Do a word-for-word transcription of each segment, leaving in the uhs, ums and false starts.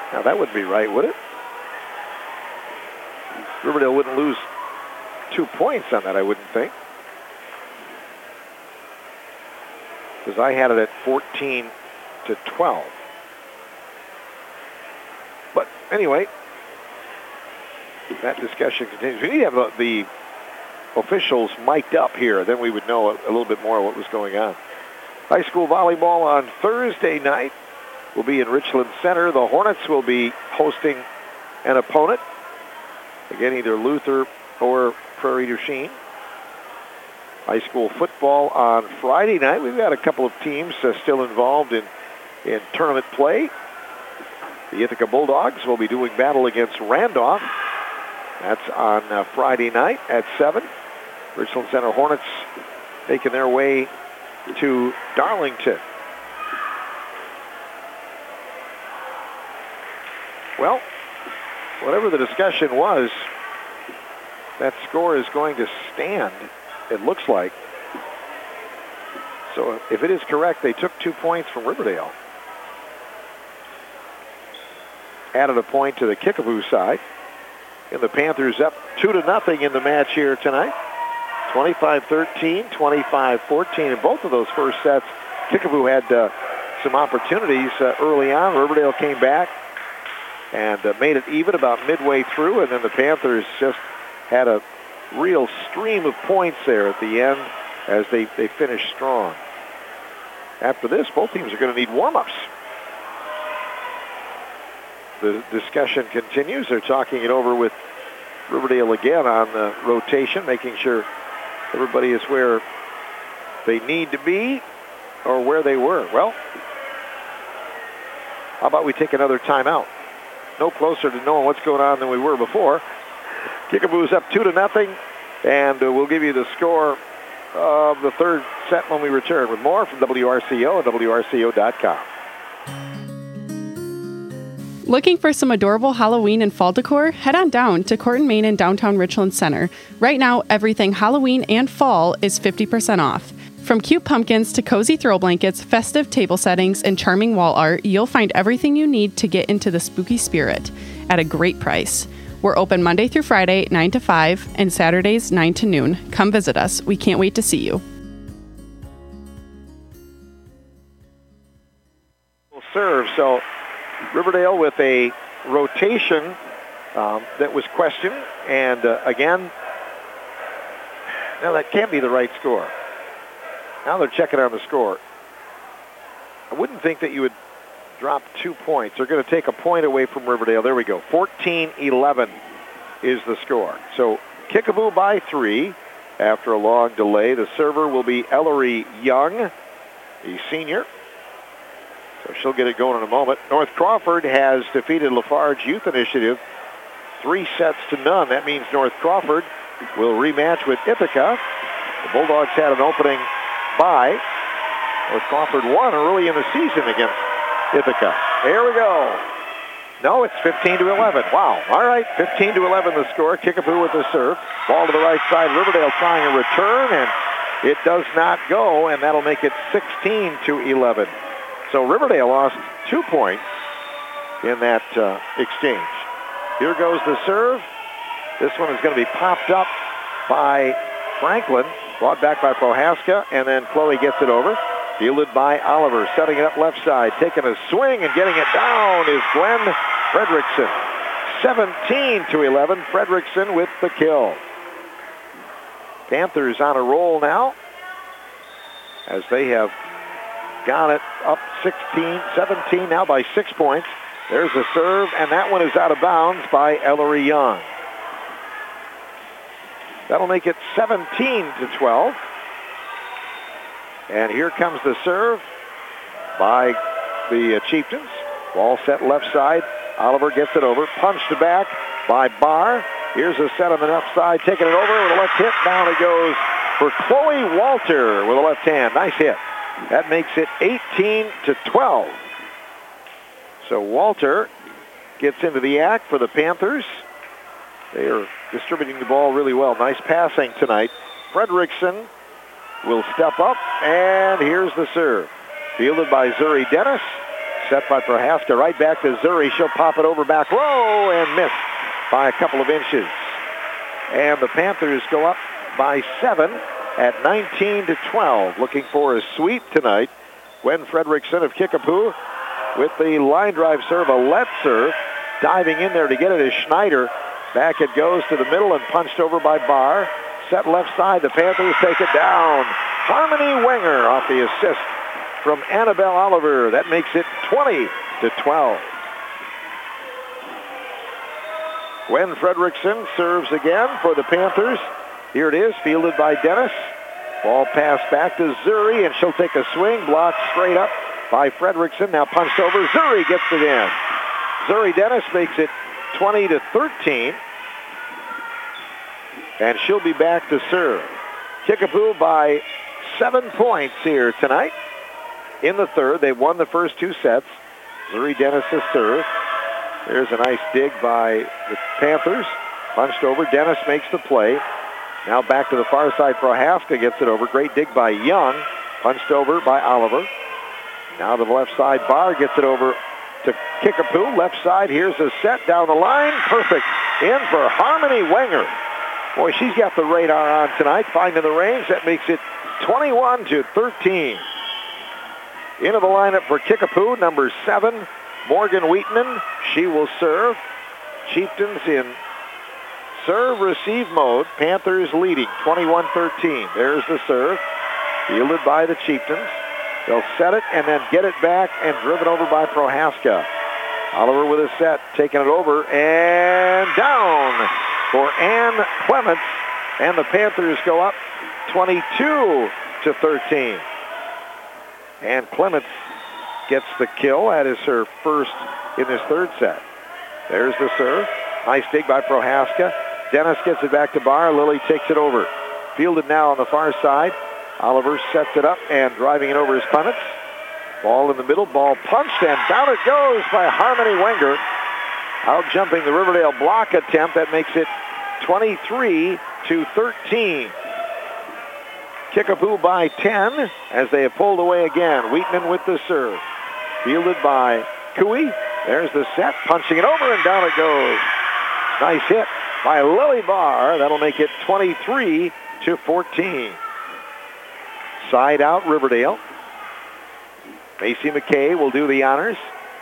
Now, that wouldn't be right, would it? Riverdale wouldn't lose two points on that, I wouldn't think. Because I had it at fourteen to twelve. But anyway, that discussion continues. We need to have uh, the officials mic'd up here. Then we would know a, a little bit more what was going on. High school volleyball on Thursday night will be in Richland Center. The Hornets will be hosting an opponent. Again, either Luther or Prairie du Chien. High school football on Friday night. We've got a couple of teams uh, still involved in, in tournament play. The Ithaca Bulldogs will be doing battle against Randolph. That's on uh, Friday night at seven. Richland Center Hornets making their way to Darlington. Well, whatever the discussion was, that score is going to stand, it looks like. So if it is correct, they took two points from Riverdale. Added a point to the Kickapoo side. And the Panthers up two to nothing in the match here tonight. twenty-five thirteen, twenty-five fourteen. In both of those first sets, Kickapoo had uh, some opportunities uh, early on. Riverdale came back and uh, made it even about midway through, and then the Panthers just had a real stream of points there at the end as they, they finished strong. After this, both teams are going to need warm-ups. The discussion continues. They're talking it over with Riverdale again on the rotation, making sure everybody is where they need to be or where they were. Well, how about we take another timeout? No closer to knowing what's going on than we were before. Kickapoo's up two to nothing, and uh, we'll give you the score of the third set when we return with more from W R C O and W R C O dot com. Looking for some adorable Halloween and fall decor? Head on down to Court and Main in downtown Richland Center. Right now, everything Halloween and fall is fifty percent off. From cute pumpkins to cozy throw blankets, festive table settings, and charming wall art, you'll find everything you need to get into the spooky spirit at a great price. We're open Monday through Friday, nine to five, and Saturdays, nine to noon. Come visit us. We can't wait to see you. We'll serve, so Riverdale with a rotation um, that was questioned, and uh, again, now that can't be the right score. Now they're checking on the score. I wouldn't think that you would drop two points. They're going to take a point away from Riverdale. There we go. fourteen eleven is the score. So Kickapoo by three after a long delay. The server will be Ellery Young, the senior. So she'll get it going in a moment. North Crawford has defeated Lafarge Youth Initiative three sets to none. That means North Crawford will rematch with Ithaca. The Bulldogs had an opening bye. North Crawford won early in the season against Ithaca. Here we go. No, it's fifteen to eleven. Wow. All right, fifteen to eleven the score. Kickapoo with the serve. Ball to the right side. Riverdale trying a return, and it does not go, and that'll make it sixteen to eleven. So Riverdale lost two points in that uh, exchange. Here goes the serve. This one is going to be popped up by Franklin, brought back by Prohaska, and then Chloe gets it over. Fielded by Oliver, setting it up left side, taking a swing and getting it down is Glenn Fredrickson. seventeen to eleven, Fredrickson with the kill. Panthers on a roll now as they have got it up sixteen, seventeen now by six points. There's a serve, and that one is out of bounds by Ellery Young. That'll make it seventeen to twelve. And here comes the serve by the uh, Chieftains. Ball set left side. Oliver gets it over. Punched back by Barr. Here's a set on the left side. Taking it over with a left hit. Down it goes for Chloe Walter with a left hand. Nice hit. That makes it eighteen to twelve. So Walter gets into the act for the Panthers. They are distributing the ball really well. Nice passing tonight. Fredrickson will step up, and here's the serve. Fielded by Zuri Dennis. Set by Prohaska, right back to Zuri. She'll pop it over back row and miss by a couple of inches. And the Panthers go up by seven at nineteen to twelve. Looking for a sweep tonight. Gwen Fredrickson of Kickapoo with the line drive serve, a let serve. Diving in there to get it is Schneider. Back it goes to the middle and punched over by Barr. Set left side, the Panthers take it down. Harmony Wenger off the assist from Annabelle Oliver. That makes it twenty to twelve. Gwen Fredrickson serves again for the Panthers. Here it is, fielded by Dennis. Ball passed back to Zuri, and she'll take a swing, blocked straight up by Fredrickson. Now punched over. Zuri gets it in. Zuri Dennis makes it twenty to thirteen. And she'll be back to serve. Kickapoo by seven points here tonight. In the third, they won the first two sets. Zuri Dennis has served. There's a nice dig by the Panthers. Punched over. Dennis makes the play. Now back to the far side. Prohaska gets it over. Great dig by Young. Punched over by Oliver. Now to the left side. Barr gets it over to Kickapoo. Left side. Here's a set down the line. Perfect. In for Harmony Wenger. Boy, she's got the radar on tonight. Finding the range. That makes it twenty-one to thirteen. Into the lineup for Kickapoo, number seven, Morgan Wheatman. She will serve. Chieftains in serve-receive mode. Panthers leading, twenty-one thirteen. There's the serve, fielded by the Chieftains. They'll set it and then get it back and driven over by Prohaska. Oliver with a set, taking it over and down for Ann Clements. And the Panthers go up twenty-two to thirteen. And Clements gets the kill. That is her first in this third set. There's the serve. Nice dig by Prohaska. Dennis gets it back to Barr. Lilly takes it over. Fielded now on the far side. Oliver sets it up and driving it over is Clements. Ball in the middle. Ball punched and down it goes by Harmony Wenger. Out jumping the Riverdale block attempt. That makes it twenty-three to thirteen. Kickapoo by ten as they have pulled away again. Wheatman with the serve. Fielded by Cooey. There's the set. Punching it over and down it goes. Nice hit by Lily Barr. That'll make it twenty-three to fourteen. Side out Riverdale. Macy McKay will do the honors.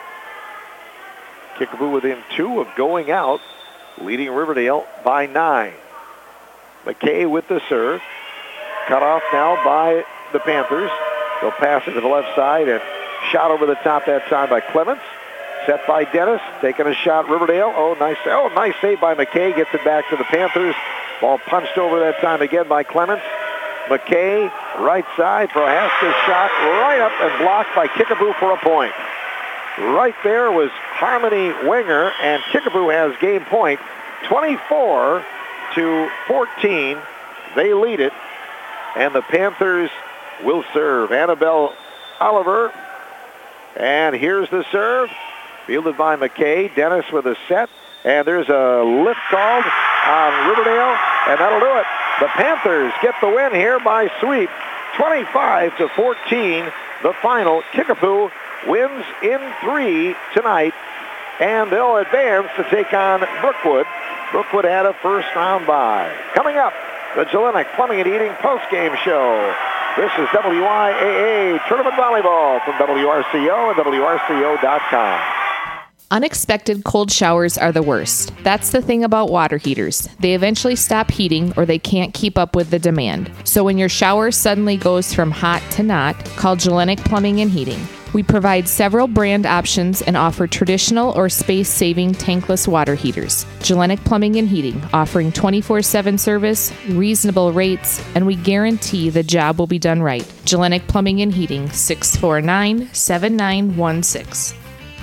Kickapoo within two of going out, leading Riverdale by nine. McKay with the serve. Cut off now by the Panthers. They'll pass it to the left side and shot over the top that time by Clements. Set by Dennis. Taking a shot, Riverdale. Oh, nice. Oh, nice save by McKay. Gets it back to the Panthers. Ball punched over that time again by Clements. McKay, right side. Prohaska's shot right up and blocked by Kickapoo for a point. Right there was Harmony Wenger, and Kickapoo has game point. twenty-four to fourteen. They lead it. And the Panthers will serve. Annabelle Oliver. And here's the serve. Fielded by McKay. Dennis with a set. And there's a lift called on Riverdale. And that'll do it. The Panthers get the win here by sweep. twenty-five to fourteen. The final. Kickapoo wins in three tonight. And they'll advance to take on Brookwood. Brookwood had a first round bye. Coming up, the Jelinek Plumbing and Heating postgame show. This is W I A A Tournament Volleyball from W R C O and W R C O dot com. Unexpected cold showers are the worst. That's the thing about water heaters. They eventually stop heating or they can't keep up with the demand. So when your shower suddenly goes from hot to not, call Jelinek Plumbing and Heating. We provide several brand options and offer traditional or space-saving tankless water heaters. Jelinek Plumbing and Heating, offering twenty-four seven service, reasonable rates, and we guarantee the job will be done right. Jelinek Plumbing and Heating, six four nine, seven nine one six.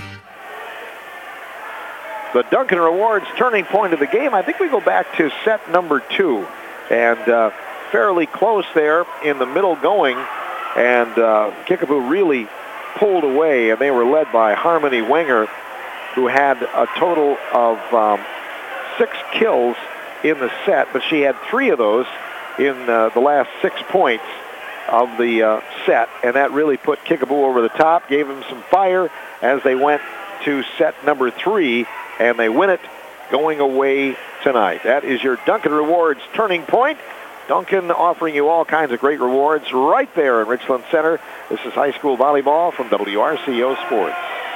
The Duncan Rewards turning point of the game. I think we go back to set number two. And uh, fairly close there in the middle going. And uh, Kickapoo really pulled away, and they were led by Harmony Wenger, who had a total of um, six kills in the set, but she had three of those in uh, the last six points. of the uh, set, and that really put Kickapoo over the top, gave them some fire as they went to set number three, and they win it going away tonight. That is your Dunkin' Rewards Turning Point. Dunkin' offering you all kinds of great rewards right there in Richland Center. This is high school volleyball from W R C O Sports.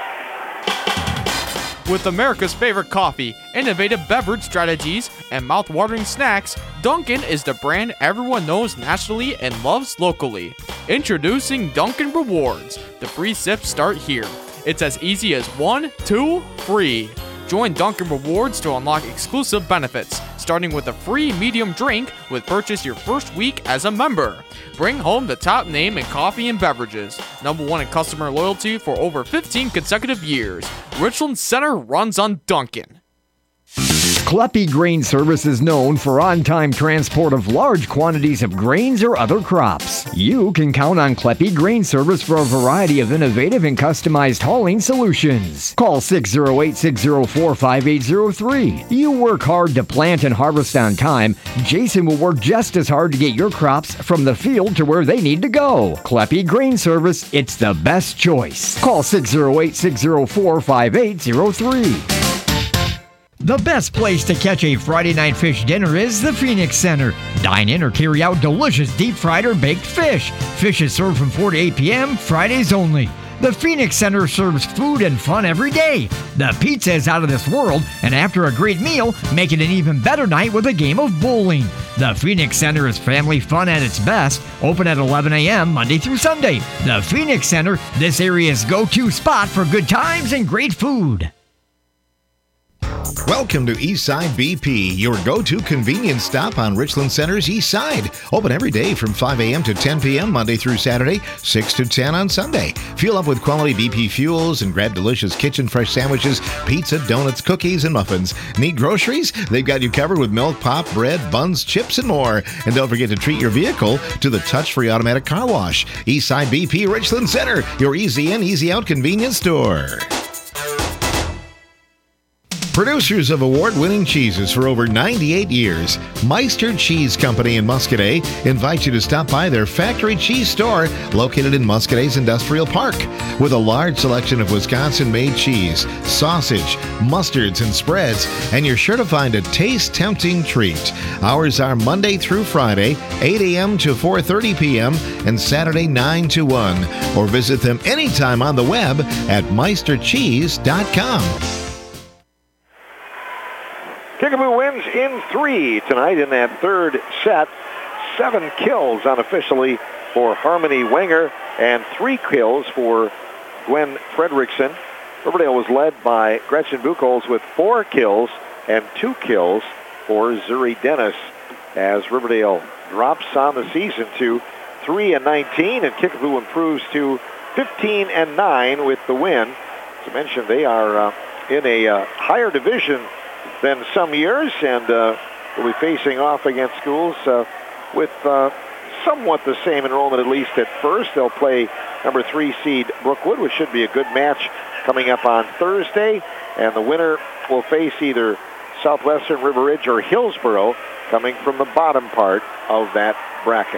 With America's favorite coffee, innovative beverage strategies, and mouth-watering snacks, Dunkin' is the brand everyone knows nationally and loves locally. Introducing Dunkin' Rewards. The free sips start here. It's as easy as one, two, free. Join Dunkin' Rewards to unlock exclusive benefits, starting with a free medium drink with purchase your first week as a member. Bring home the top name in coffee and beverages. Number one in customer loyalty for over fifteen consecutive years. Richland Center runs on Dunkin'. Kleppe Grain Service is known for on-time transport of large quantities of grains or other crops. You can count on Kleppe Grain Service for a variety of innovative and customized hauling solutions. Call six oh eight, six oh four, five eight oh three. You work hard to plant and harvest on time. Jason will work just as hard to get your crops from the field to where they need to go. Kleppe Grain Service, it's the best choice. Call six oh eight, six oh four, five eight oh three. The best place to catch a Friday night fish dinner is the Phoenix Center. Dine in or carry out delicious deep-fried or baked fish. Fish is served from four to eight p.m., Fridays only. The Phoenix Center serves food and fun every day. The pizza is out of this world, and after a great meal, make it an even better night with a game of bowling. The Phoenix Center is family fun at its best, open at eleven a.m. Monday through Sunday. The Phoenix Center, this area's go-to spot for good times and great food. Welcome to Eastside B P, your go-to convenience stop on Richland Center's East Side. Open every day from five a.m. to ten p.m. Monday through Saturday, six to ten on Sunday. Fuel up with quality B P fuels and grab delicious kitchen fresh sandwiches, pizza, donuts, cookies, and muffins. Need groceries? They've got you covered with milk, pop, bread, buns, chips, and more. And don't forget to treat your vehicle to the touch-free automatic car wash. Eastside B P Richland Center, your easy in, easy out convenience store. Producers of award-winning cheeses for over ninety-eight years, Meister Cheese Company in Muscadet invites you to stop by their factory cheese store located in Muscadet's Industrial Park. With a large selection of Wisconsin-made cheese, sausage, mustards, and spreads, and you're sure to find a taste-tempting treat. Hours are Monday through Friday, eight a.m. to four thirty p.m., and Saturday nine to one. Or visit them anytime on the web at meister cheese dot com. Kickapoo wins in three tonight in that third set. Seven kills unofficially for Harmony Wenger and three kills for Gwen Fredrickson. Riverdale was led by Gretchen Buchholz with four kills and two kills for Zuri Dennis as Riverdale drops on the season to three and nineteen, and Kickapoo improves to fifteen and nine with the win. As I mentioned, they are uh, in a uh, higher division than some years, and uh, will be facing off against schools uh, with uh, somewhat the same enrollment, at least at first. They'll play number three seed Brookwood, which should be a good match coming up on Thursday, and the winner will face either Southwestern, River Ridge, or Hillsboro, coming from the bottom part of that bracket.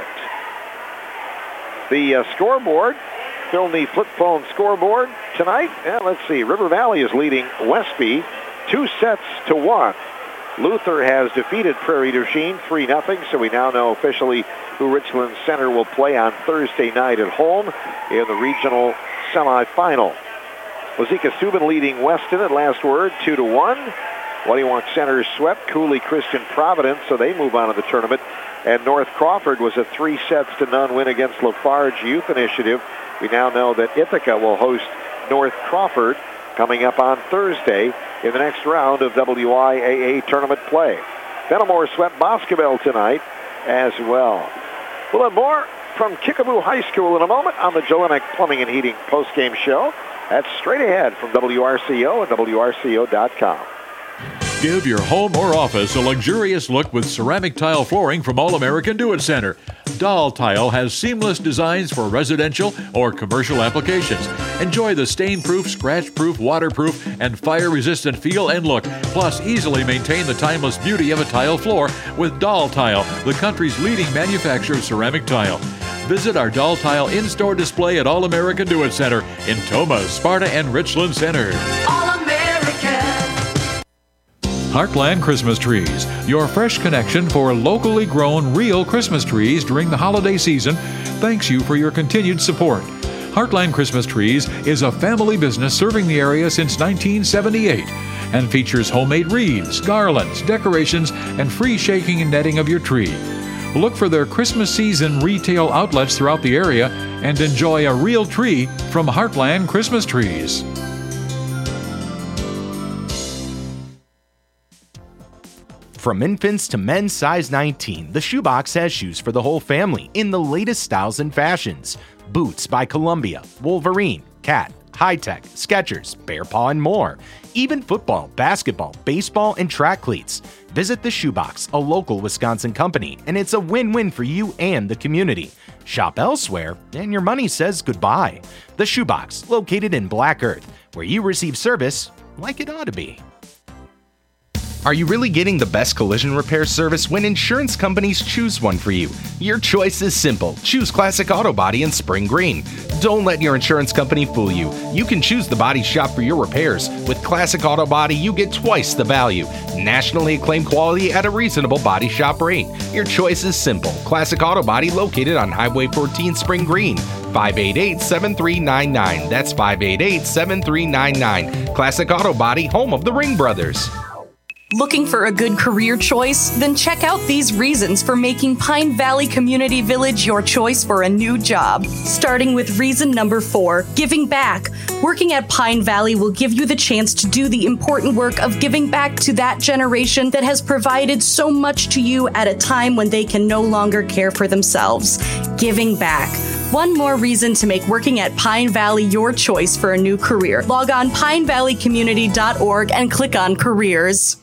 The uh, scoreboard, fill the flip phone scoreboard tonight. Yeah, let's see, River Valley is leading Westby two sets to one. Luther has defeated Prairie du Chien three nothing, so we now know officially who Richland Center will play on Thursday night at home in the regional semifinal. Wazeeka Subin leading Weston at last word, two to one. Whitey Center swept Cooley Christian Providence, so they move on to the tournament. And North Crawford was a three sets to none win against Lafarge Youth Initiative. We now know that Ithaca will host North Crawford coming up on Thursday in the next round of W I A A tournament play. Fenimore swept Boscobel tonight as well. We'll have more from Kickapoo High School in a moment on the Jelinek Plumbing and Heating postgame show. That's straight ahead from W R C O and W R C O dot com. Give your home or office a luxurious look with ceramic tile flooring from All American Do It Center. Doll Tile has seamless designs for residential or commercial applications. Enjoy the stain-proof, scratch-proof, waterproof, and fire-resistant feel and look. Plus, easily maintain the timeless beauty of a tile floor with Doll Tile, the country's leading manufacturer of ceramic tile. Visit our Doll Tile in-store display at All American Do It Center in Tomah, Sparta, and Richland Center. All American. Heartland Christmas Trees, your fresh connection for locally grown real Christmas trees during the holiday season, thanks you for your continued support. Heartland Christmas Trees is a family business serving the area since nineteen seventy-eight and features homemade wreaths, garlands, decorations, and free shaking and netting of your tree. Look for their Christmas season retail outlets throughout the area and enjoy a real tree from Heartland Christmas Trees. From infants to men's size nineteen, the Shoebox has shoes for the whole family in the latest styles and fashions. Boots by Columbia, Wolverine, Cat, High Tech, Skechers, Bear Paw, and more. Even football, basketball, baseball, and track cleats. Visit the Shoebox, a local Wisconsin company, and it's a win-win for you and the community. Shop elsewhere, and your money says goodbye. The Shoebox, located in Black Earth, where you receive service like it ought to be. Are you really getting the best collision repair service when insurance companies choose one for you? Your choice is simple. Choose Classic Auto Body in Spring Green. Don't let your insurance company fool you. You can choose the body shop for your repairs. With Classic Auto Body, you get twice the value. Nationally acclaimed quality at a reasonable body shop rate. Your choice is simple. Classic Auto Body located on Highway fourteen Spring Green. five eight eight, seven three nine nine. That's five eight eight, seven three nine nine. Classic Auto Body, home of the Ring Brothers. Looking for a good career choice? Then check out these reasons for making Pine Valley Community Village your choice for a new job. Starting with reason number four, giving back. Working at Pine Valley will give you the chance to do the important work of giving back to that generation that has provided so much to you at a time when they can no longer care for themselves. Giving back. One more reason to make working at Pine Valley your choice for a new career. Log on pine valley community dot org and click on careers.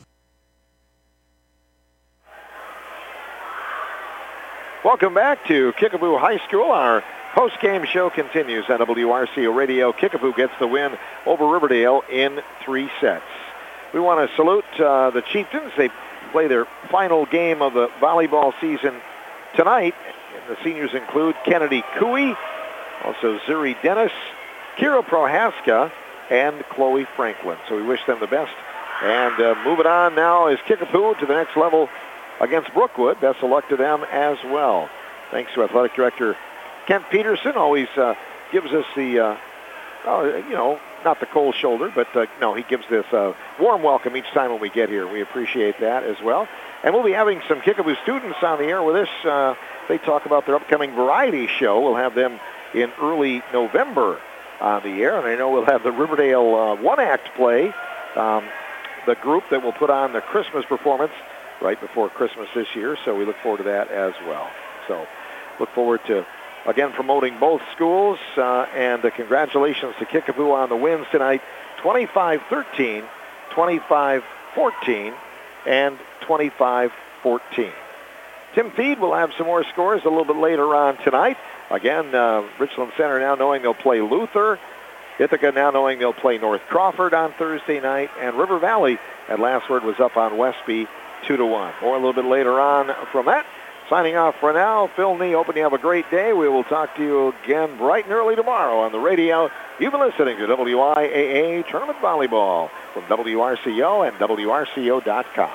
Welcome back to Kickapoo High School. Our post-game show continues on W R C O Radio. Kickapoo gets the win over Riverdale in three sets. We want to salute uh, the Chieftains. They play their final game of the volleyball season tonight. And the seniors include Kennedy Cooey, also Zuri Dennis, Kira Prohaska, and Chloe Franklin. So we wish them the best. And uh, moving on now is Kickapoo to the next level against Brookwood. Best of luck to them as well. Thanks to Athletic Director Kent Peterson. Always uh, gives us the, uh, uh, you know, not the cold shoulder, but uh, no, he gives this uh, warm welcome each time when we get here. We appreciate that as well. And we'll be having some Kickapoo students on the air with us. Uh, they talk about their upcoming variety show. We'll have them in early November on the air. And I know we'll have the Riverdale uh, one-act play, um, the group that will put on the Christmas performance right before Christmas this year, so we look forward to that as well. So look forward to, again, promoting both schools, uh, and uh, congratulations to Kickapoo on the wins tonight, twenty-five thirteen, twenty-five fourteen, and twenty-five fourteen. Tim Feed will have some more scores a little bit later on tonight. Again, uh, Richland Center now knowing they'll play Luther, Ithaca now knowing they'll play North Crawford on Thursday night, and River Valley, at last word, was up on Westby two to one. More a little bit later on from that. Signing off for now, Phil Nee, hoping you have a great day. We will talk to you again bright and early tomorrow on the radio. You've been listening to W I A A Tournament Volleyball from W R C O and W R C O dot com.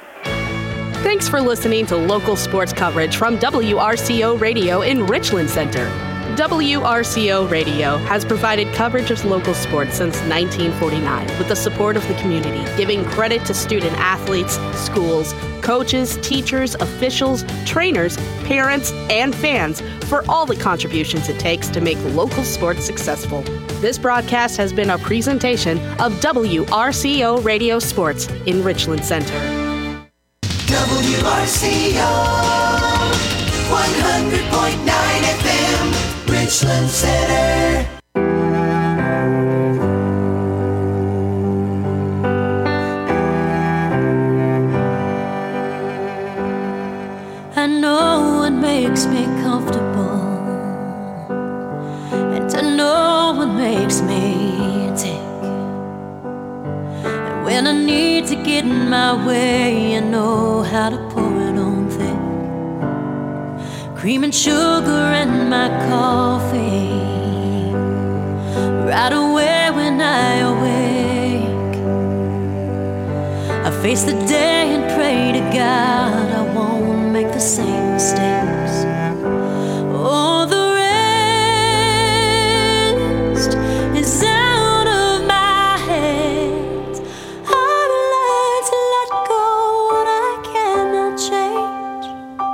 Thanks for listening to local sports coverage from W R C O Radio in Richland Center. W R C O Radio has provided coverage of local sports since nineteen forty-nine with the support of the community, giving credit to student athletes, schools, coaches, teachers, officials, trainers, parents, and fans for all the contributions it takes to make local sports successful. This broadcast has been a presentation of W R C O Radio Sports in Richland Center. W R C O one hundred point nine F M. Richland Center. I know what makes me comfortable, and I know what makes me tick. And when I need to get in my way, I know how to pour it on thick. cream and sugar in my coffee. Right away when I awake, I face the day and pray to God I won't make the same mistakes. Oh, the rest is out of my hands. I've learned to let go what I cannot change.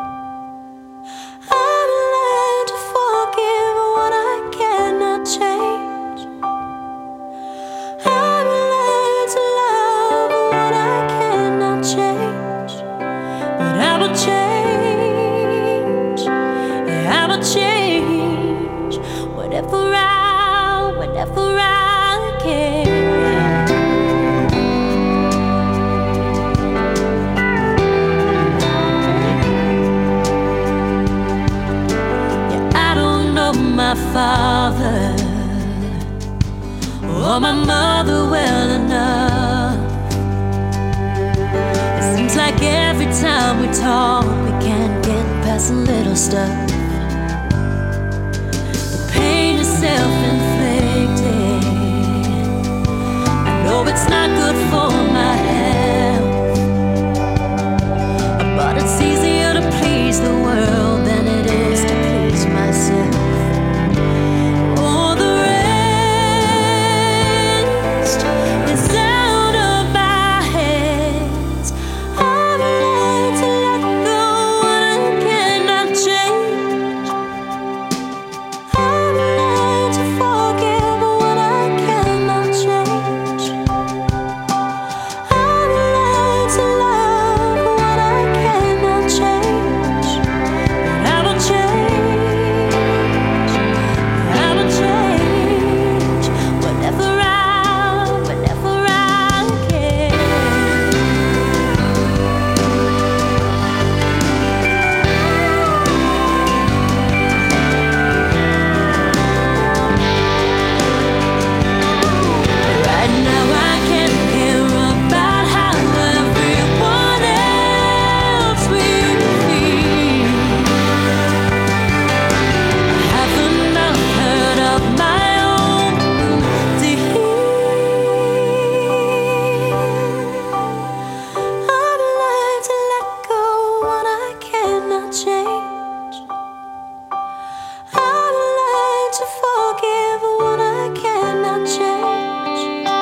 I've learned to forgive what I cannot change. I've learned to love what I cannot change. But I will change. I will change whatever I, whatever I can. Yeah, I don't know my father or my mother well enough. It seems like every time we talk, we can't get past a little stuff. The pain is self-inflicted. I know it's not good for my health, but it's easier to please the world than it is to please myself. Oh, the rest is out of my hands. I've learned to let go what I cannot change. I've learned to forgive what I cannot change. I've learned to love what I cannot change. But I will change. I will change whatever I, whatever I can. Right now I can't care about how everyone else will feel. I have enough hurt of my own to heal. I've learned to let go what I cannot change. I've learned to forgive what I cannot change.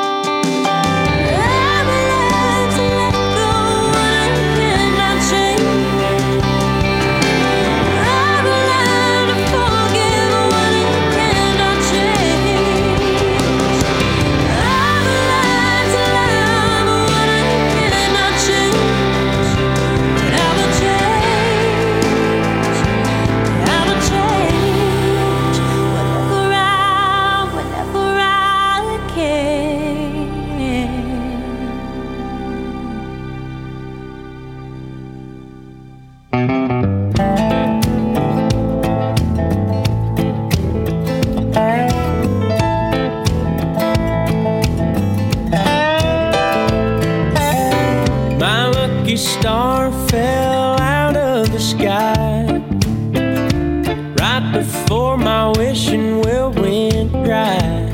I've learned to let go what I cannot change. I've learned to forgive what I cannot change. I've learned to love what I cannot change. But I will change. I will change whenever I, whenever I can. My lucky star fell out of the sky right before my wishing well went dry.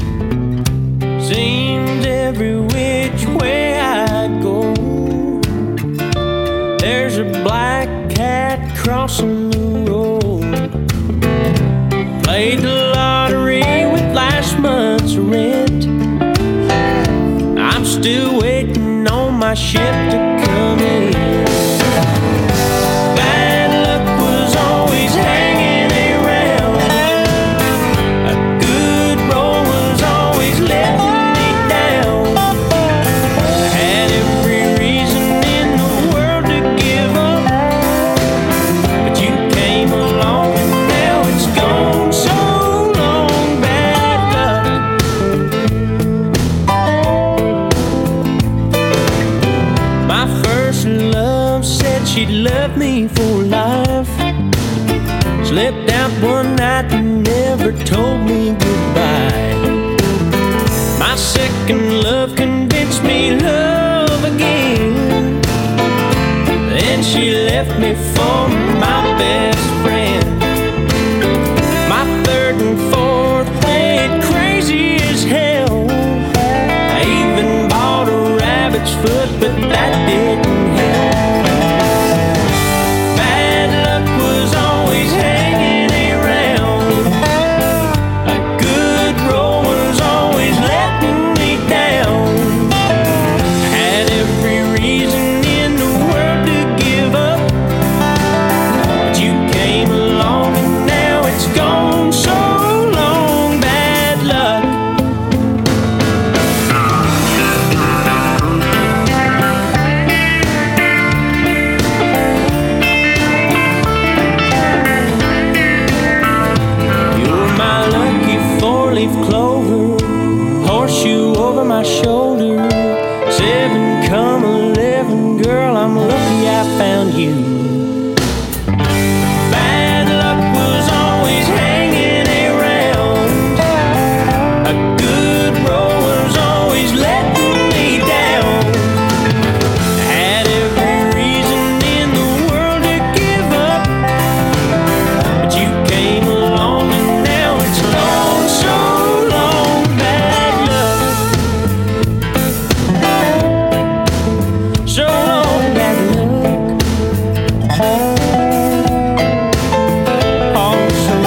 Seems every which way I go, there's a black cat crossing the road. Played the lottery with last month's rent. I'm still waiting on my ship to come in. Bad luck was always hanging around. A good roll was always letting me down. I had every reason in the world to give up, but you came along and now it's gone. So long, bad luck. My first love said she'd love me for life. Slipped out one night and never told me goodbye. My second love convinced me love again. Then she left me for my best friend. six foot, but that didn't help. Bad luck was always hanging around. A good roll was always letting me down. Had every reason in the world to give up, but you came along and now it's gone so long. Bad luck. You're my lucky four-leaf clover, horseshoe over my shoulder. Seven come eleven, girl, I'm lucky I found you. Bad luck was always hanging around. A good roll was always letting me down. Had every reason in the world to give up, but you came along and now it's gone so long. Bad luck. So long, bad luck. Oh, so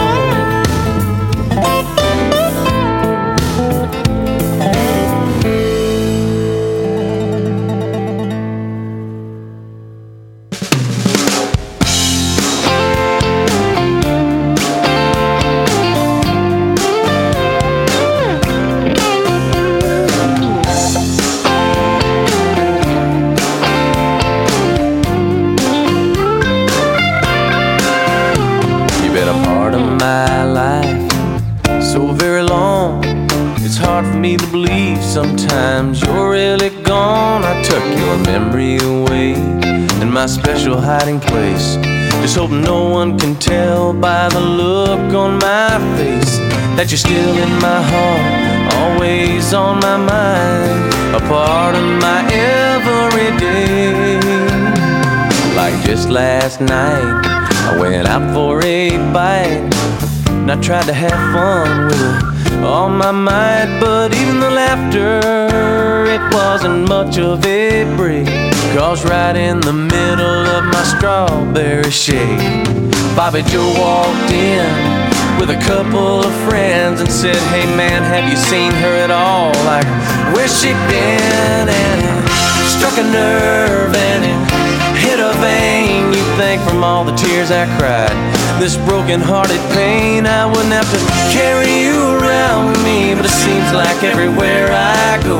You've been a part of my life so very long. It's hard for me to believe sometimes you're really gone. I took your memory away in my special hiding place, just hoping no one can tell by the look on my face that you're still in my heart, always on my mind, a part of my everyday. Like just last night, I went out for a bite, and I tried to have fun with it all my might, but even the laughter, it wasn't much of a break, 'cause right in the middle of my strawberry shake, Bobby Joe walked in with a couple of friends and said, "Hey man, have you seen her at all? Like, where's she been?" And it struck a nerve and it hit a vein. You'd think from all the tears I cried, this broken-hearted pain, I wouldn't have to carry you around with me. But it seems like everywhere I go,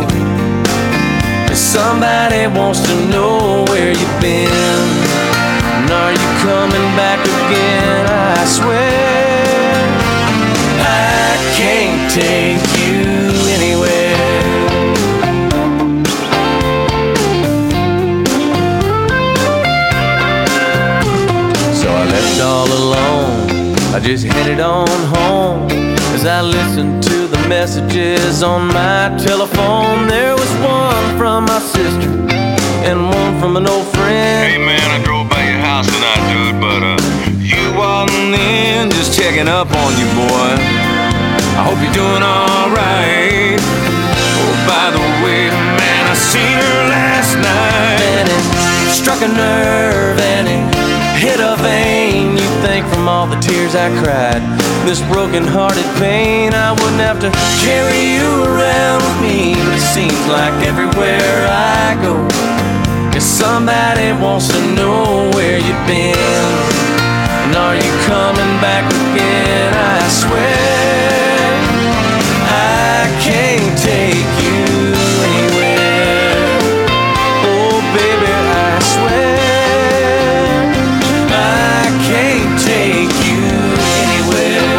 somebody wants to know where you've been. And are you coming back again? I swear I can't take you anywhere. So I left all alone, I just headed on home. As I listened to the messages on my telephone, there was one from my sister and one from an old friend. Hey man, I drove by your house tonight, dude, but uh, you wasn't in. Just checking up on you, boy. I hope you're doing alright. Oh, by the way, man, I seen her last night. And it struck a nerve and it hit a vein. You'd think from all the tears I cried, this broken-hearted pain, I wouldn't have to carry you around with me. But it seems like everywhere I go, if somebody wants to know where you've been. And are you coming back again? I swear I can't take you anywhere. Oh baby, I swear I can't take you anywhere.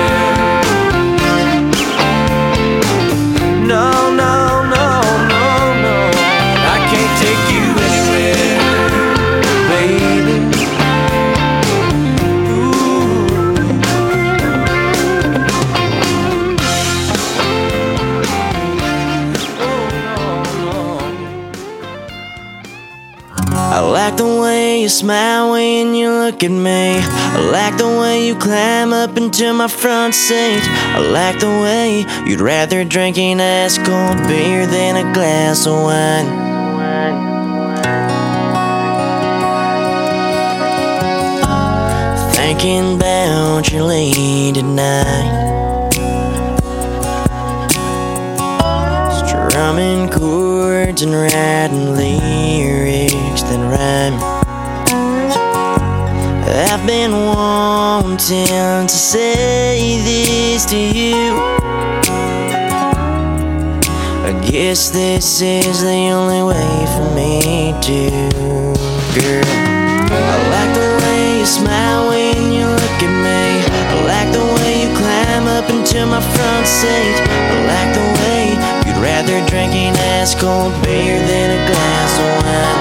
No, no, no, no, no, I can't take you anywhere, baby. I like the way you smile when you look at me. I like the way you climb up into my front seat. I like the way you'd rather drink an ice cold beer than a glass of wine. thinking about you late at night, strumming chords and writing lyrics that rhyme. I've been wanting to say this to you. I guess this is the only way for me to. Girl, I like the way you smile when you look at me. I like the way you climb up into my front seat. I like the way you'd rather drink an ice cold beer than a glass of wine.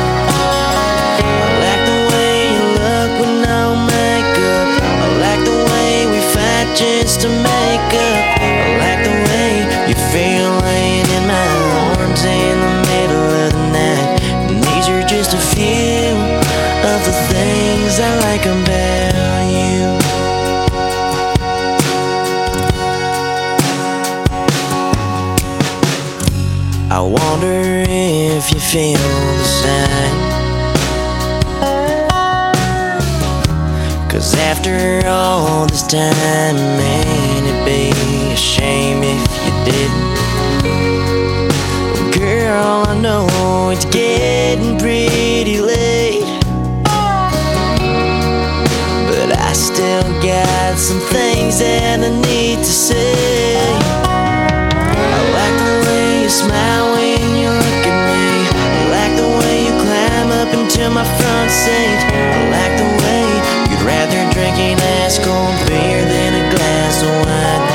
I like the way you look with no makeup. I like the way we fight just to make up. I like the way you feel laying in my arms in the middle of the night. And these are just a few of the things I like about you. I wonder if you feel the same. 'Cause after all this time, ain't it be a shame if you didn't? Girl, I know it's getting pretty late, but I still got some things that I need to say. I like the way you smile when you look at me. I like the way you climb up into my front seat. I like the way you'd rather drink an ice cold beer than a glass of wine.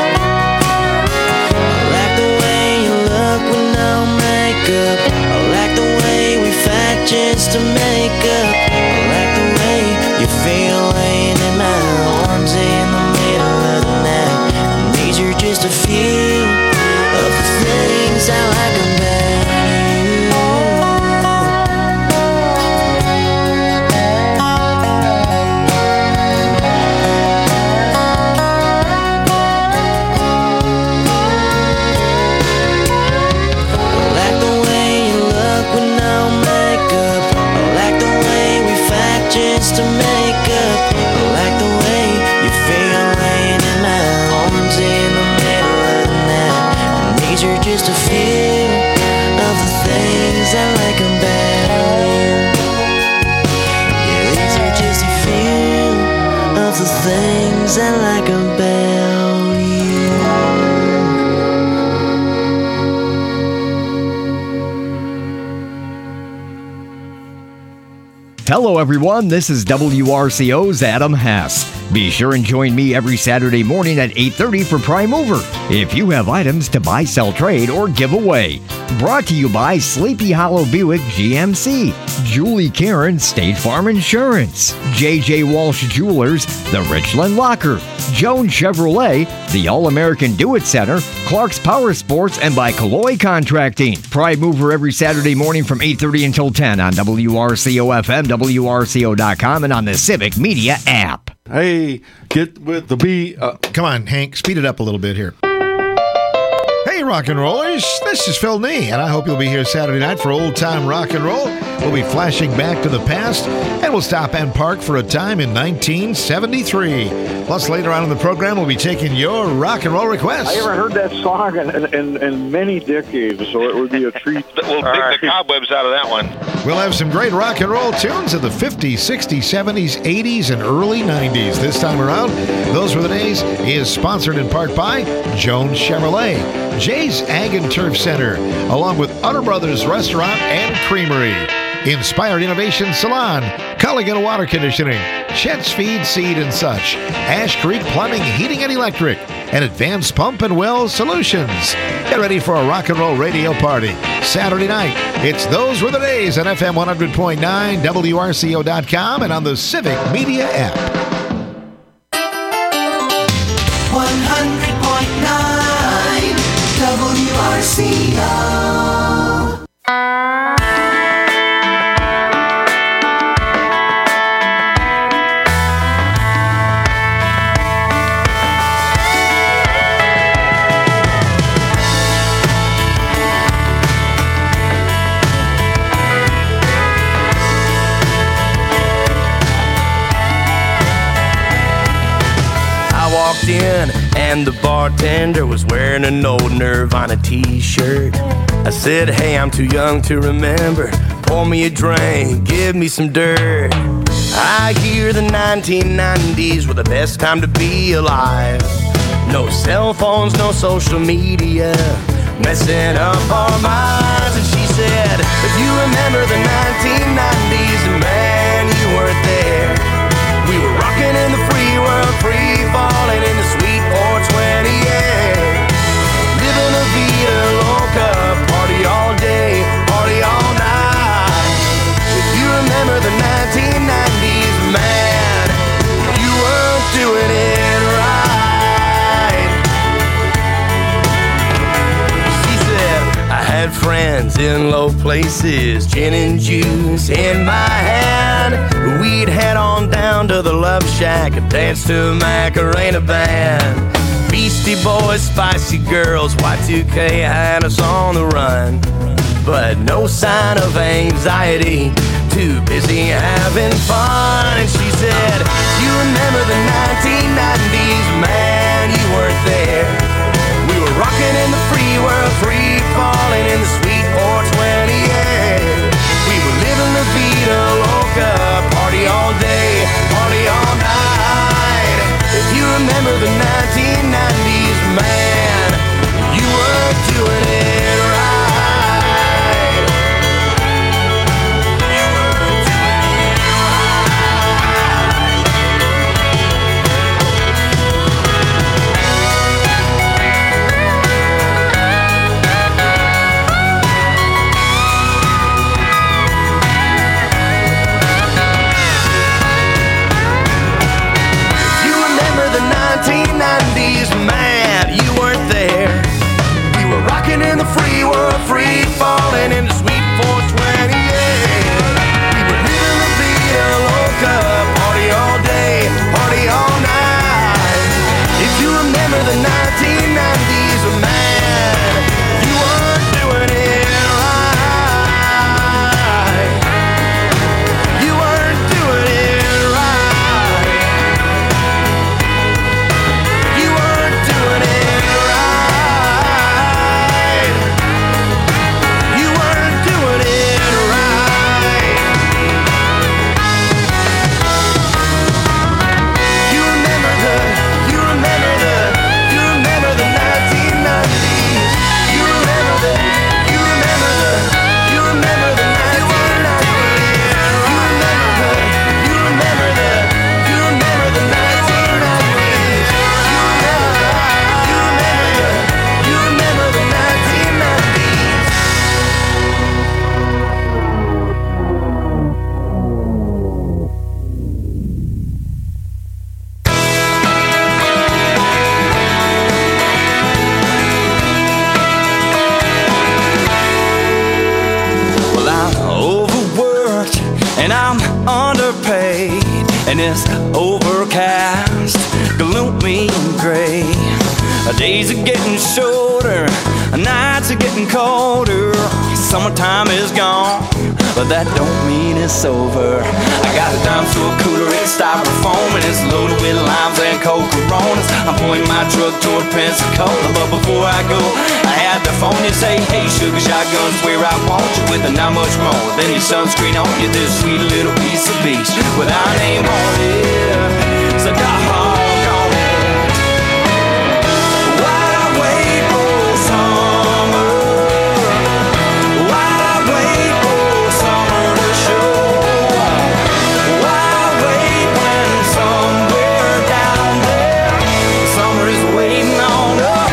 I like the way you look with no makeup. I like the way we fight just to make up. I like the way you feel laying in my arms in the middle of the night. And these are just a few of the things I like about you. I like the way you look with no makeup. I like the way we fight just to make up. I like the way you feel laying in my arms in the middle of the night. And these are just a few of the things I like about you. Yeah, these are just a few of the things I like about you. Hello, everyone. This is W R C O's Adam Hess. Be sure and join me every Saturday morning at eight thirty for Prime Mover. If you have items to buy, sell, trade, or give away. Brought to you by Sleepy Hollow Buick G M C, Julie Karen State Farm Insurance, J J Walsh Jewelers, The Richland Locker, Jones Chevrolet, the All-American Do-It Center, Clark's Power Sports, and by Calloy Contracting. Prime Mover every Saturday morning from eight thirty until ten on W R C O F M, W R C O dot com, and on the Civic Media app. Hey, get with the beat. Uh, Come on, Hank, speed it up a little bit here. Hey, rock and rollers, this is Phil Nee, and I hope you'll be here Saturday night for old-time rock and roll. We'll be flashing back to the past, and we'll stop and park for a time in nineteen seventy-three. Plus, later on in the program, we'll be taking your rock and roll requests. I haven't heard that song in, in, in many decades, so it would be a treat. We'll pick the cobwebs out of that one. We'll have some great rock and roll tunes of the fifties, sixties, seventies, eighties, and early nineties. This time around, Those Were the Days is sponsored in part by Jones Chevrolet, Jay's Ag and Turf Center, along with Utter Brothers Restaurant and Creamery, Inspired Innovation Salon, Culligan Water Conditioning, Chet's Feed, Seed and Such, Ash Creek Plumbing, Heating and Electric, and Advanced Pump and Well Solutions. Get ready for a rock and roll radio party Saturday night. It's Those Were the Days on F M one hundred point nine, W R C O dot com, and on the Civic Media app. one hundred point nine W R C O. and the bartender was wearing an old Nirvana t-shirt. I said, hey, I'm too young to remember. Pour me a drink, give me some dirt. I hear the nineteen nineties were the best time to be alive. No cell phones, no social media, messing up our minds. And she said, if you remember the nineteen nineties, man, you weren't there. We were rocking in the free world, free falling in the sweet four twenty air. Living a vida loca, party all day, party all night. If you remember the nineteen nineties, man, you weren't doing it right. She said, I had friends in low places, gin and juice in my hand. We'd head on down to the Love Shack and dance to a Macarena band. Beastie Boys, Spicy Girls, Y two K had us on the run. But no sign of anxiety, too busy having fun. And she said, you remember the nineteen nineties, man, you weren't there. We were rocking in the free world, free falling in the sweet four twenty air. We were living la vida loca, party all day, party all night. If you remember the nineteen nineties, man, you were doing it right. You were doing it nineteen nineties, man, you weren't there. We were rocking in the free world, free falling in the sweet four twenty air. We were living la vida loca, party all day, party all night. If you remember the nineteen nineties, man, you weren't doing it right. You weren't doing it right. You weren't doing it right. You weren't doing it right. You remember the, you remember the, you remember the nineteen nineties. You remember the, you remember the, you remember the nineteen nineties. You remember the, you remember the, you remember the nineteen nineties. You remember the, you remember the, you remember the nineteen nineties. Well, I'm overworked and I'm underpaid, and it's overcast, gloomy and gray. Days are getting shorter, nights are getting colder. Summertime is gone, but that don't mean it's over. I got a dime store cooler, it's styrofoam, and it's loaded with limes and cold Coronas. I'm pointing my truck toward Pensacola, but before I go, I had the phone you say, hey, sugar shotgun's where I want you, with a not much more than your sunscreen on you. This sweet little piece of beach with our name on it. So dog on it. While I wait for summer, while I wait for summer to show, while I wait when somewhere down there summer is waiting on us.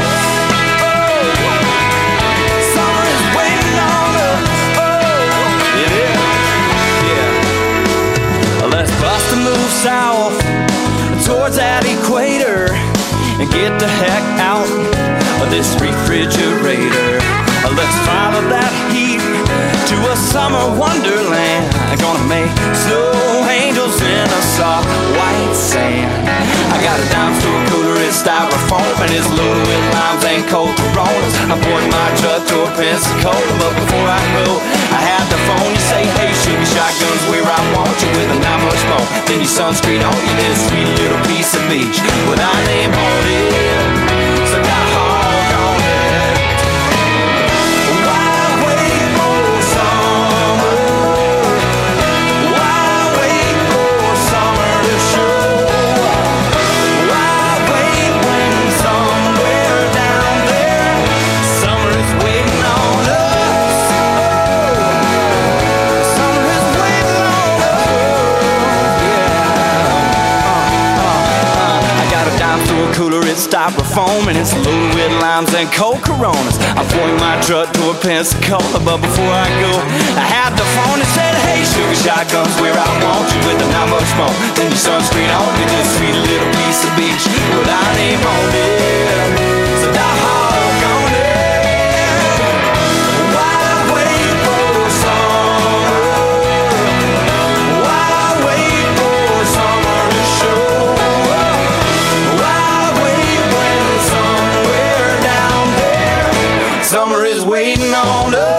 Summer is waiting on us. Oh, it is. Yeah. Well, let's bust a move south towards that equator and get the heck out of this refrigerator. Let's follow that heat to a summer wonderland. Gonna make snow angels in a soft white sand. I got a dime store cooler, it's styrofoam, and it's loaded with limes and cold Coronas. I'm pouring my truck toward Pensacola, but before I go, I had the phone. You say, hey, sugar shotgun's where I want you, with a not much more than your sunscreen on you. This sweet little piece of beach with our name on it. styrofoam, and it's loaded with limes and cold Coronas. I point my truck to a Pensacola, but before I go, I had the phone and said, hey, sugar shotgun's where I want you, with not much more than your sunscreen on me, this sweet little piece of beach with our name on it. So dog on it. Why wait for summer? Why wait for summer to show? Why wait when somewhere down there summer is waiting on us?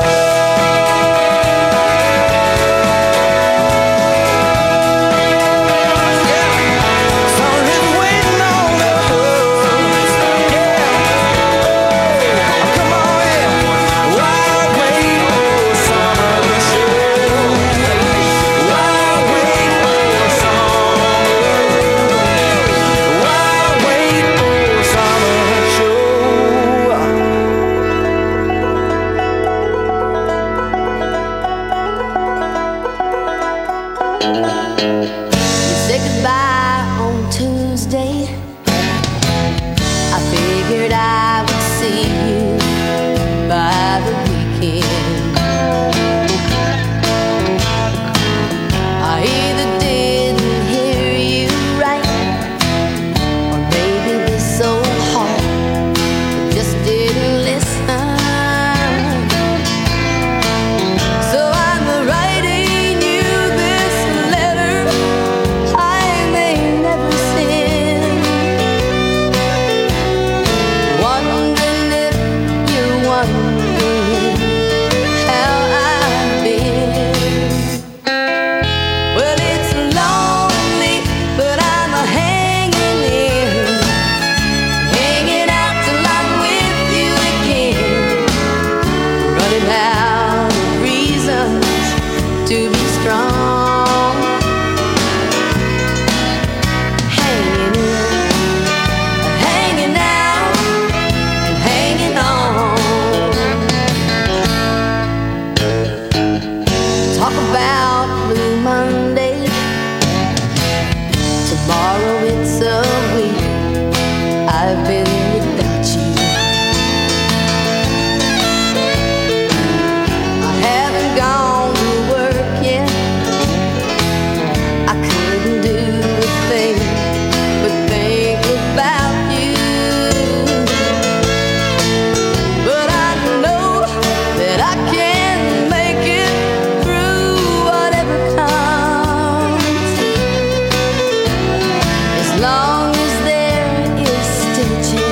Long as there is stitches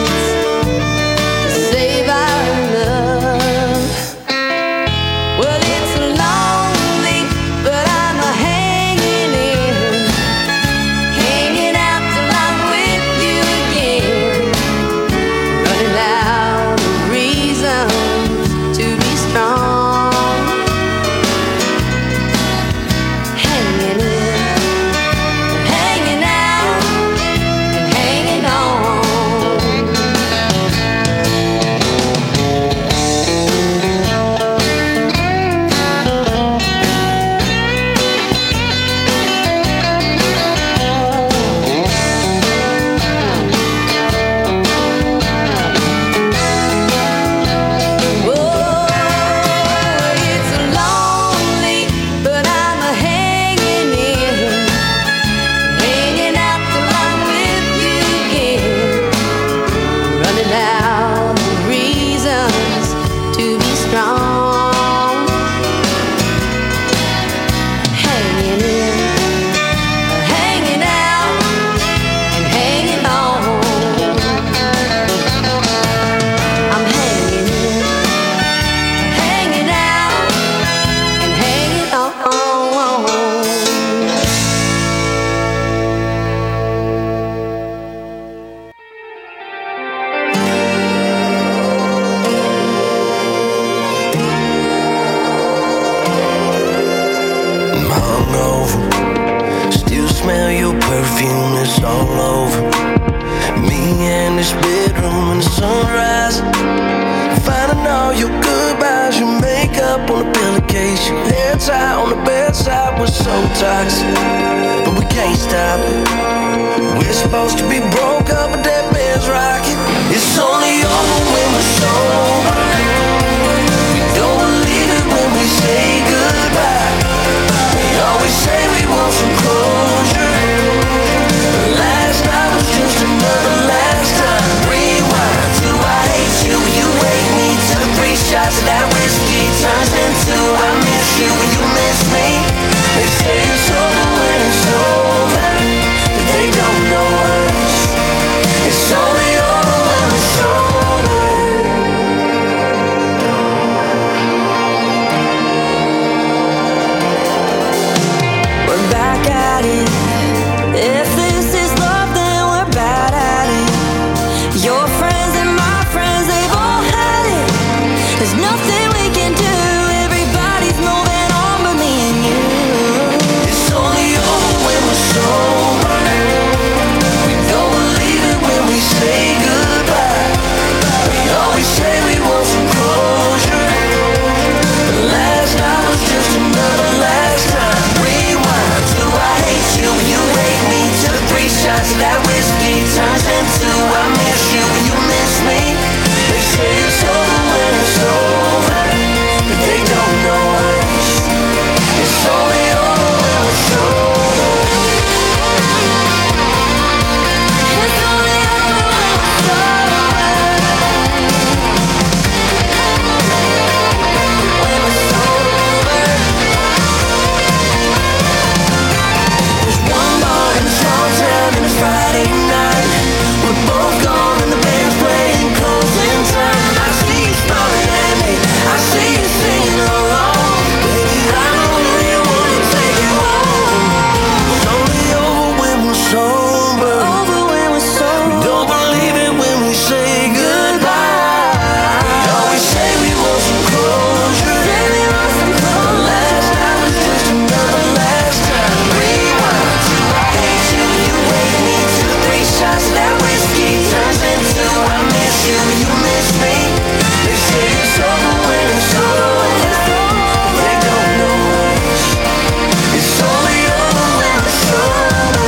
you heads high on the bedside was so toxic, but we can't stop it. We're supposed to be broke up, but that bed's rocking. It's only over when we're sober. We don't believe it when we say goodbye. We always say we want some closure. Last night was just another last time. Rewind to I hate you, you hate me. Took three shots of that whiskey turns into I miss you, you miss me. They say it's over when it's over, but they don't know us. It's only over when it's over. We're back at it. If this is love, then we're bad at it. Your friends and my friends, they've all had it. There's nothing we can do. Everybody's moving on but me and you. It's only over when we're sober. We don't believe it when we say goodbye. We always say we want some closure, but last night was just another last time. Rewind to I hate you, you hate me. Took three shots of that whiskey turns into I miss you, you miss me. They say it's over when it's over, but they don't know us. It's only over when it's over. It's only over when it's over. When it's over. There's one bar in a small town and it's Friday night. We're both gone and the band's playing closing time. I see you smiling at me, I see you singing along. Baby, I know you wanna take it home. It's only over when we're sober. Over when we're sober. We don't believe it when we say goodbye. We always say we want some closure. Say we want some closure. Last night was just another last time. Rewind to I hate you, you hate me. Two, three shots of that whiskey turns into I miss you, you miss me. They say it's over when it's over. They don't know us. It's only over when it's over.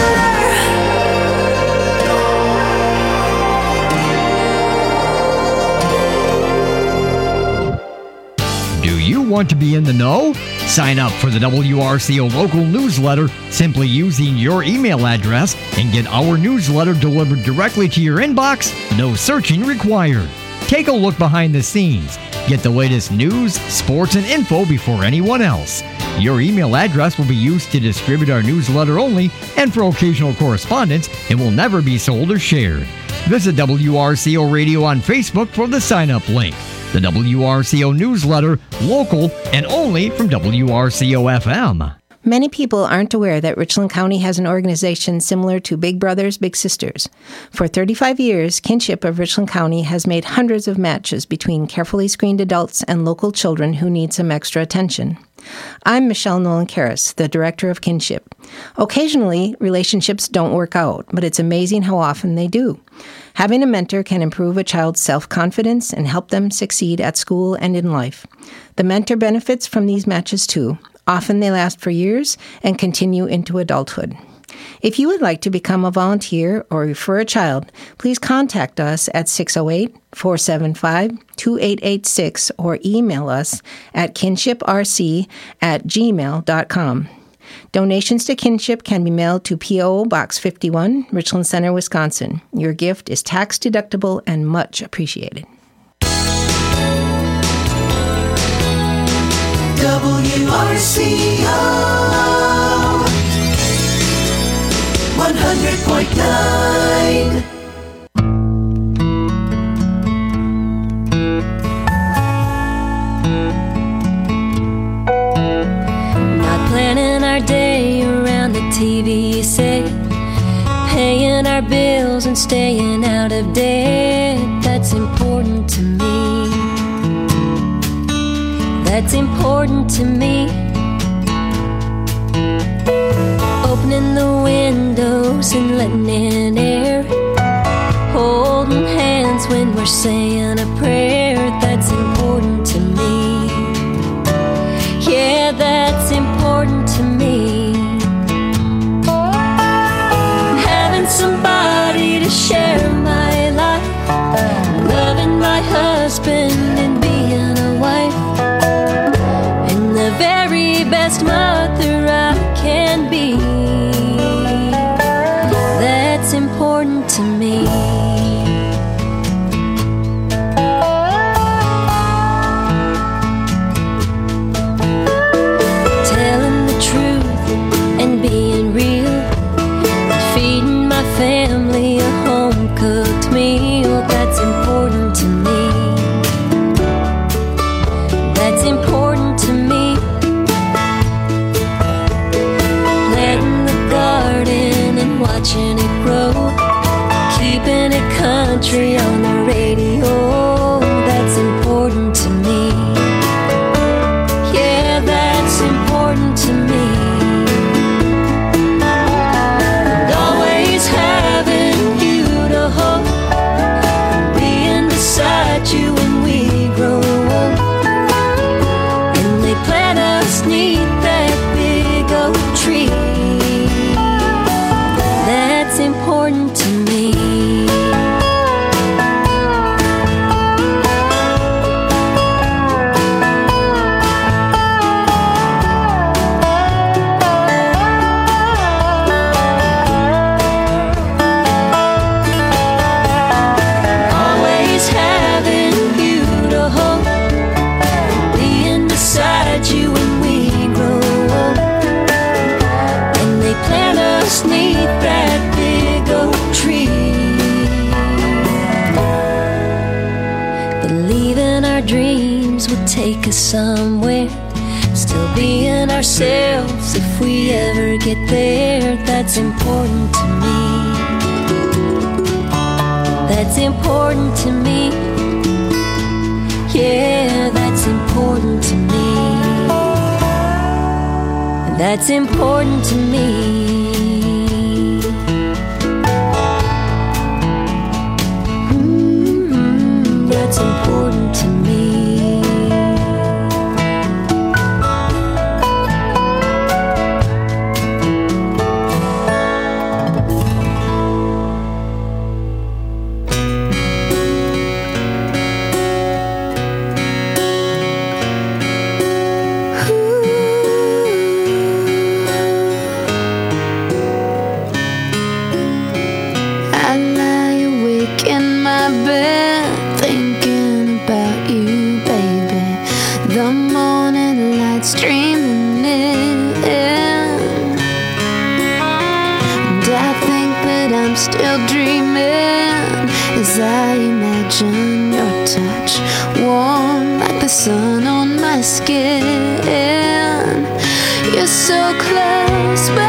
Do you want to be in the know? Sign up for the W R C O local newsletter simply using your email address and get our newsletter delivered directly to your inbox. No searching required. Take a look behind the scenes. Get the latest news, sports, and info before anyone else. Your email address will be used to distribute our newsletter only and for occasional correspondence and will never be sold or shared. Visit W R C O Radio on Facebook for the sign-up link. The W R C O newsletter, local and only from W R C O F M. Many people aren't aware that Richland County has an organization similar to Big Brothers Big Sisters. For thirty-five years, Kinship of Richland County has made hundreds of matches between carefully screened adults and local children who need some extra attention. I'm Michelle Nolan-Karras, the director of Kinship. Occasionally, relationships don't work out, but it's amazing how often they do. Having a mentor can improve a child's self-confidence and help them succeed at school and in life. The mentor benefits from these matches too. Often they last for years and continue into adulthood. If you would like to become a volunteer or refer a child, please contact us at six oh eight, four seven five, two eight eight six or email us at kinshiprc at gmail dot com. Donations to Kinship can be mailed to P O Box fifty-one, Richland Center, Wisconsin. Your gift is tax deductible and much appreciated. W R C O one hundred point nine. Not planning our day around the T V set, paying our bills and staying out of debt. That's important to me. That's important to me. Opening the windows and letting in air, holding hands when we're saying a prayer. That's important to me. Yeah, that's important to me. Having somebody to share my life, loving my husband and being a wife, and the very best mother I can be. That's important to me. Telling the truth and being real, and feeding my family a home-cooked meal. That's important to me. That's important to me. Planting the garden and watching it grow, keeping it country on the radio. That's important to me. Yeah, that's important to me. And always having you to hold, being beside you when we grow old. And they plant us neath that big oak tree. That's important to me. Always having you to hold, being beside you when we grow old. And they plant us neath that big oak tree. Believing our dreams would take us somewhere, still being ourselves if we ever get there. That's important to me. That's important to me. Yeah, that's important to me. That's important to me. Mm, that's important to me. I lie awake in my bed thinking about you, baby. The morning light streaming in, and I think that I'm still dreaming as I imagine your touch, warm like the sun on my skin. You're so close, but